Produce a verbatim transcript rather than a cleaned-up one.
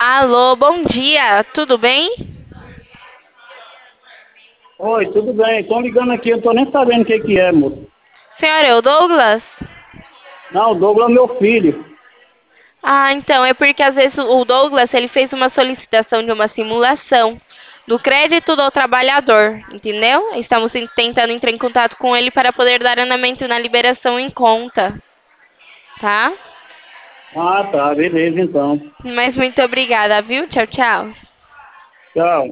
Alô, bom dia, tudo bem? Oi, tudo bem? Estão ligando aqui, eu não tô nem sabendo o que que é, moço. Senhor, é o Douglas? Não, o Douglas é meu filho. Ah, então, é porque às vezes o Douglas, ele fez uma solicitação de uma simulação do crédito do trabalhador, entendeu? Estamos en- tentando entrar em contato com ele para poder dar andamento na liberação em conta, tá? Ah, tá, beleza então. Mas muito obrigada, viu? Tchau, tchau. Tchau.